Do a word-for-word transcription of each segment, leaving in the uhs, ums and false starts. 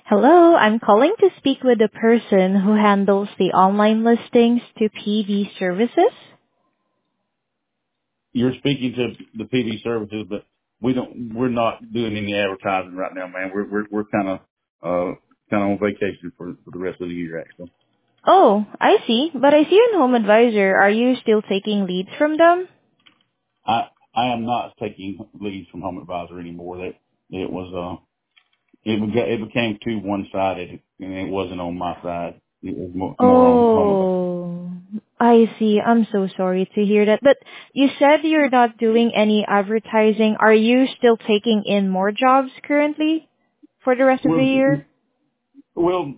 Hello, I'm calling to speak with the person who handles the online listings to P V services. You're speaking to the P V services, but we don't. We're not doing any advertising right now, man. We're we're we're kind of uh kind of on vacation for for the rest of the year, actually. Oh, I see. But I see you in Home Advisor. Are you still taking leads from them? I I am not taking leads from Home Advisor anymore. That it was uh it beca- it became too one sided, and it wasn't on my side. It was more, more on Home Advisor. Oh, I see. I'm so sorry to hear that. But you said you're not doing any advertising. Are you still taking in more jobs currently for the rest of the Well, year? well,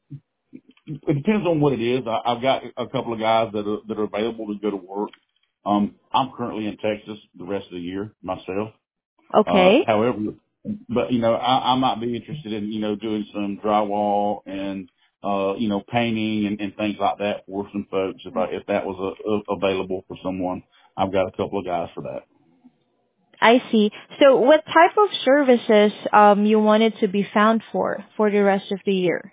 it depends on what it is. I, I've got a couple of guys that are that are available to go to work. Um, I'm currently in Texas the rest of the year myself. Uh, Okay. however, but you know, I, I might be interested in you know doing some drywall and uh, you know painting and, and things like that for some folks. If I if that was a, a, available for someone, I've got a couple of guys for that. I see. So what type of services um you wanted to be found for for the rest of the year?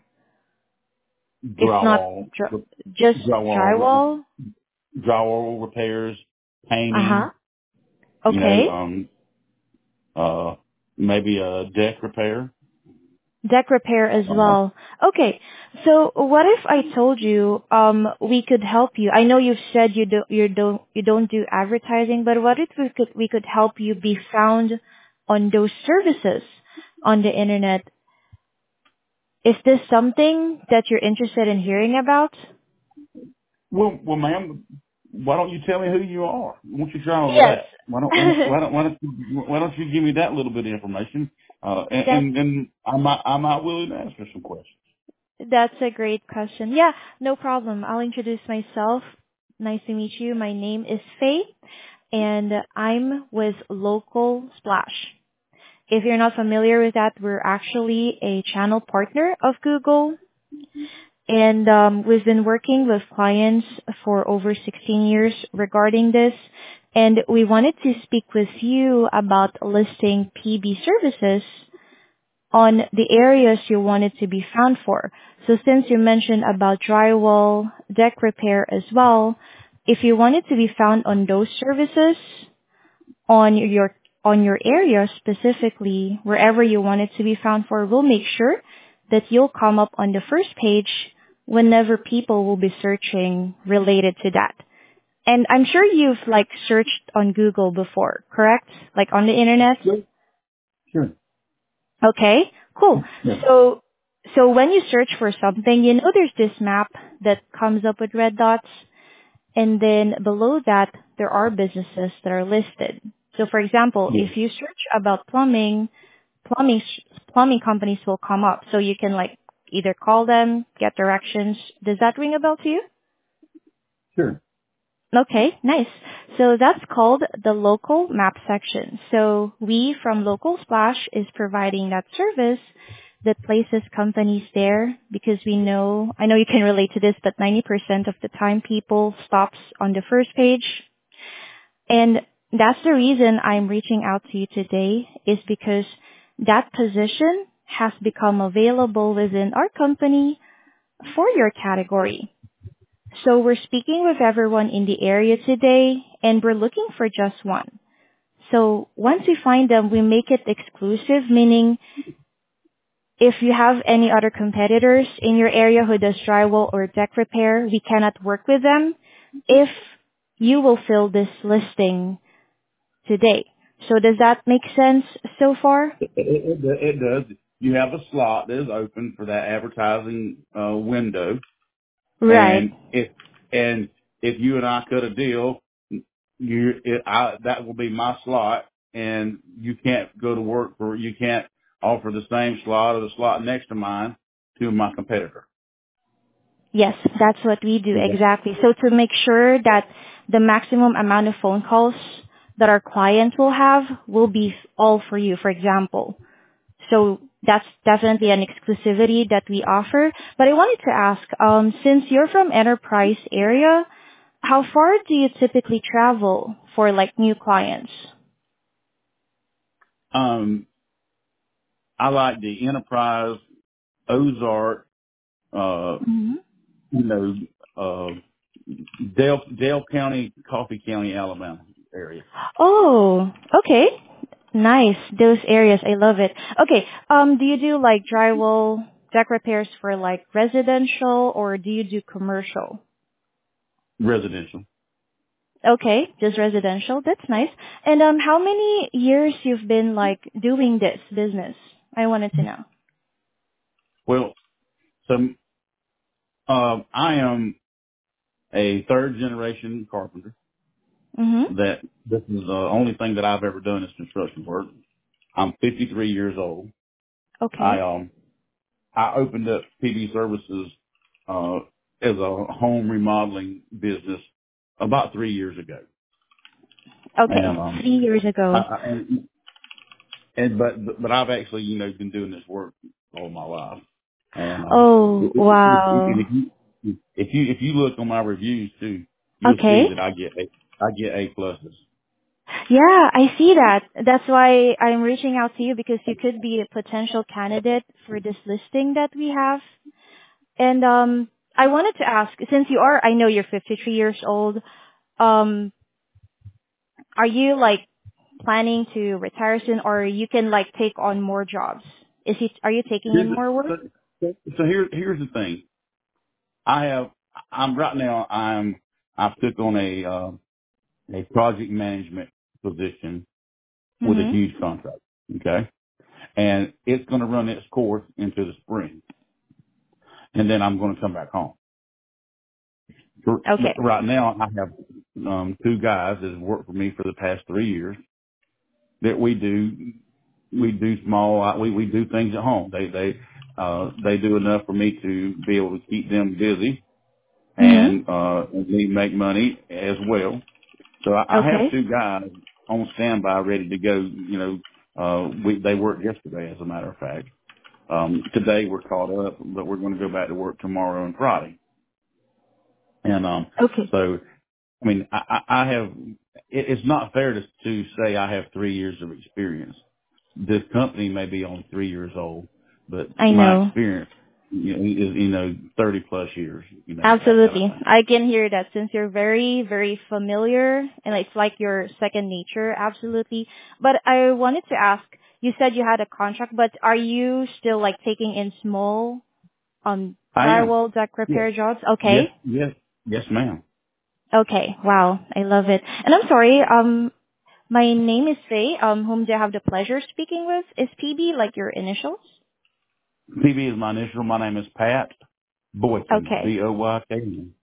It's not Drywall, dr- just drywall, drywall? drywall repairs, Uh-huh. painting. You know, Okay. um, uh, maybe a deck repair. Deck repair as Uh, well. Okay. So what if I told you um we could help you? I know you've said you do you don't you don't do advertising, but what if we could we could help you be found on those services on the internet? Is this something that you're interested in hearing about? well, well, ma'am, why don't you tell me who you are? I want you to try all of Yes. that. Why don't, why don't, why don't, why don't, you, why don't you give me that little bit of information? Uh, and, That's and, and I might, I might willing to answer some questions. that's a great question. Yeah, no problem. I'll introduce myself. Nice to meet you. My name is Faye, and I'm with Local Splash. If you're not familiar with that, we're actually a channel partner of Google, and um, we've been working with clients for over sixteen years regarding this. And we wanted to speak with you about listing P B services on the areas you wanted to be found for. So since you mentioned about drywall, deck repair as well, if you wanted to be found on those services on your on your area specifically, wherever you want it to be found for, we'll make sure that you'll come up on the first page whenever people will be searching related to that. And I'm sure you've like searched on Google before, correct? Like on the internet? Sure. Sure. Okay, cool. Yeah. So, so when you search for something, you know there's this map that comes up with red dots, and then below that, there are businesses that are listed. So for example, Yeah. if you search about plumbing, plumbing, plumbing companies will come up. So you can like either call them, get directions. Does that ring a bell to you? Sure. Okay, nice. So that's called the local map section. So we from Local Splash is providing that service that places companies there because we know, I know you can relate to this, but ninety percent of the time people stops on the first page. And that's the reason I'm reaching out to you today is because that position has become available within our company for your category. So we're speaking with everyone in the area today, and we're looking for just one. So once we find them, we make it exclusive, meaning if you have any other competitors in your area who does drywall or deck repair, we cannot work with them if you will fill this listing today. So does that make sense so far? It, it, it it does. You have a slot that is open for that advertising uh, window. Right. And if and if you and I cut a deal, you it, I, that will be my slot, and you can't go to work for you can't offer the same slot or the slot next to mine to my competitor. Yes, that's what we do Okay. exactly. So to make sure that the maximum amount of phone calls that our client will have will be all for you, for example. So that's definitely an exclusivity that we offer. But I wanted to ask, um, since you're from enterprise area, how far do you typically travel for like new clients? Um, I like the enterprise Ozark, uh, Mm-hmm. you know, uh, Dale, Dale County, Coffee County, Alabama area. Oh, okay. Nice. Those areas, I love it. Okay. Um, do you do like drywall deck repairs for like residential or do you do commercial? Residential. Okay, just residential. That's nice. And um, how many years you've been like doing this business? I wanted to know. Well, so, um, I am a third generation carpenter. Mhm. That this is the only thing that I've ever done is construction work. I'm fifty-three years old. I, Okay. um, I opened up P B Services, uh, as a home remodeling business about three years ago. And, Okay. um, Three years I, ago. I and, and, but, but I've actually, you know, been doing this work all my life. And, um, Oh, if, if, if, wow. if you, if you, if you look on my reviews too, you'll Okay. see that I get, A, I get A pluses. Yeah, I see that. That's why I'm reaching out to you because you could be a potential candidate for this listing that we have. And um, I wanted to ask, since you are, I know you're fifty-three years old. Um, are you like planning to retire soon, or you can like take on more jobs? Is it? Are you taking Here's in more the, work? so, so here, here's the thing. I have, I'm right now, I'm, I took on a, uh, a project management position with a Mhm. huge contract. Okay. And it's going to run its course into the spring. And then I'm going to come back home. For- Okay. Right now I have, um, two guys that have worked for me for the past three years that we do, we do small, we, we do things at home. They, they, uh, they do enough for me to be able to keep them busy Mhm. and, uh, and me make money as well. So I, I have Okay. two guys on standby ready to go. You know, uh, we, they worked yesterday, as a matter of fact. Um, today we're caught up, but we're going to go back to work tomorrow and Friday. And, um, Okay. so, I mean, I, I I have, it, it's not fair to, to say I have three years of experience. This company may be only three years old, but I my know. experience, you know, is, you know, thirty plus years, you know, that kind of Absolutely. thing. I can hear that since you're very, very familiar and it's like your second nature. Absolutely. But I wanted to ask, you said you had a contract, but are you still like taking in small um I am. drywall deck Yes. repair jobs? Yes. Okay. Yes. Yes, ma'am. Okay. Wow. I love it. And I'm sorry, um my name is Faye, um whom do I have the pleasure speaking with? Is P B like your initials? P B is my initial. My name is Pat Boykin, Okay. B O Y K N.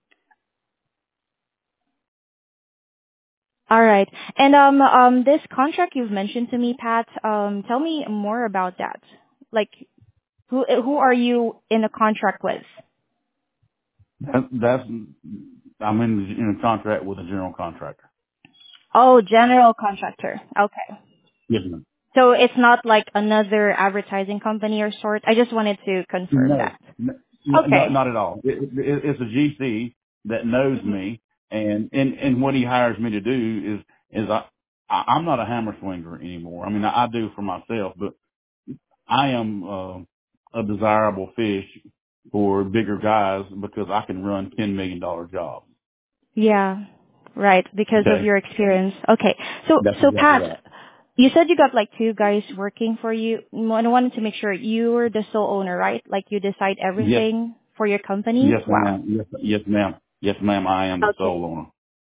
All right. And um um this contract you've mentioned to me, Pat, um tell me more about that. Like who who are you in a contract with? That, that's, I'm in, in a contract with a general contractor. Oh, general contractor. Okay. Yes, ma'am. So it's not like another advertising company or sort. I just wanted to confirm No, that. no, not, Okay. not at all. It, it, it's a G C that knows Mhm. me, and, and, and what he hires me to do is, is I, I I'm not a hammer swinger anymore. I mean, I, I do for myself, but I am, uh, a desirable fish for bigger guys because I can run ten million dollar jobs. Yeah. Right, because of Okay. your experience. Okay. So That's so exactly right. Pat, you said you got like two guys working for you. Mm, I wanted to make sure you were the sole owner, right? Like you decide Yes, everything for your company? yes, Wow. ma'am. Yes, yes, ma'am. Yes, ma'am. I am the Okay. sole owner.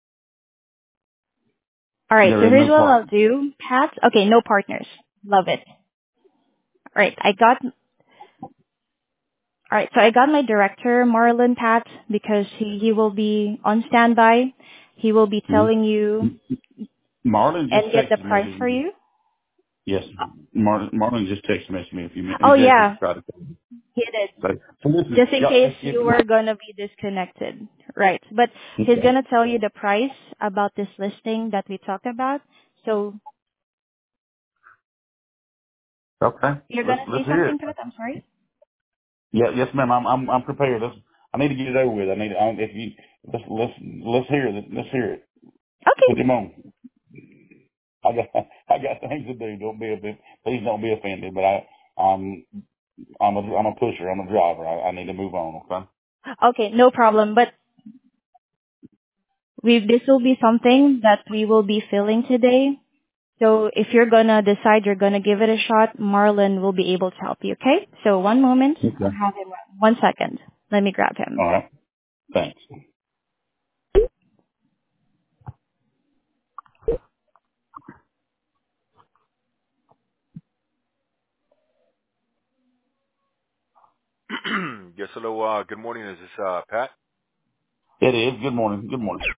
All right. There So is here's no what I'll partner. do, Pat. Okay, no partners. Love it. All right. I got all right. So I got my director, Marlon Pat, because he, he will be on standby. He will be telling you Mm-hmm. Marlon just and get the texted price messaged for me. you. Yes, Marlon, Marlon just text messaged me a few minutes. Oh He actually yeah, tried to call me. he did. So, so listen, Just in y'all, case if, if, you were gonna be disconnected. Right. But he's okay. gonna tell you the price about this listing that we talked about. So Okay. you're Let's, gonna let's say hear it. something, Pat? I'm sorry. Yeah, yes, ma'am. I'm, I'm, I'm prepared. Let's, I need to get it over with. I need, I, if you, let's, let's, let's hear it. Let's hear it. Put Okay. him on. I got I got things to do. Don't be a bit, please don't be offended. But I um I'm a I'm a pusher. I'm a driver. I, I need to move on. Okay. Okay, no problem. But we this will be something that we will be filling today. So if you're gonna decide you're gonna give it a shot, Marlon will be able to help you. Okay? So one moment. I'll Okay. have him. One second. Let me grab him. All right. Thanks. Yes, hello. Uh, good morning. Is this uh, Pat? It is. Good morning. Good morning.